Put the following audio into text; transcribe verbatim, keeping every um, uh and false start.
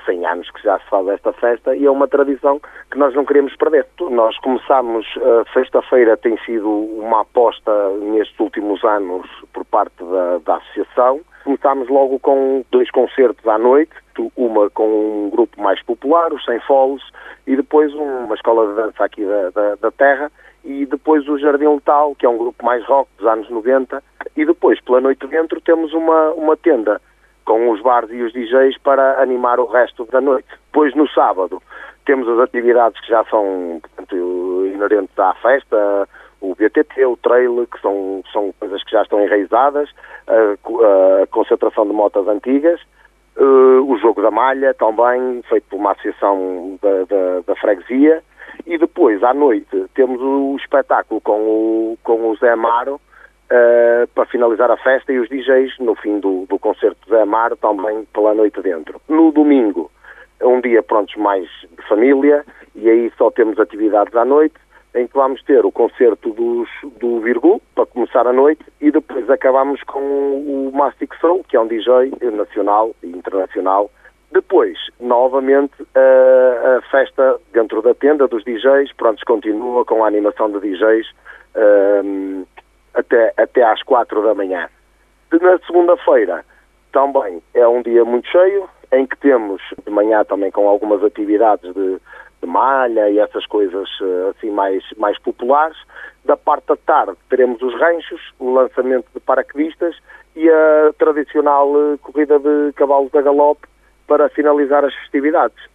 cem anos que já se faz esta festa e é uma tradição que nós não queremos perder. Nós começámos, a sexta-feira tem sido uma aposta nestes últimos anos por parte da, da associação. Começámos logo com dois concertos à noite, uma com um grupo mais popular, os Sem Foles, e depois uma escola de dança aqui da, da, da terra, e depois o Jardim Letal, que é um grupo mais rock dos anos noventa, e depois, pela noite dentro, temos uma, uma tenda com os bares e os D Js para animar o resto da noite. Depois, no sábado, temos as atividades que já são, portanto, inerentes à festa, o B T T, o trail, que são, são coisas que já estão enraizadas, a, a concentração de motas antigas, uh, o jogo da malha, também, feito por uma associação da, da, da freguesia, e depois, à noite, temos o espetáculo com o, com o Zé Amaro, uh, para finalizar a festa, e os D Js, no fim do, do concerto do Zé Amaro, também pela noite dentro. No domingo, é um dia, prontos, mais de família, e aí só temos atividades à noite, em que vamos ter o concerto dos, do Virgul, para começar a noite, e depois acabamos com o Mastic Soul, que é um D J nacional e internacional. Depois, novamente, a, a festa dentro da tenda dos D Js, pronto, continua com a animação de D Js um, até, até às quatro da manhã. Na segunda-feira, também é um dia muito cheio, em que temos de manhã também com algumas atividades de de malha e essas coisas assim mais, mais populares. Da parte da tarde teremos os ranchos, o lançamento de paraquedistas e a tradicional corrida de cavalos a galope para finalizar as festividades.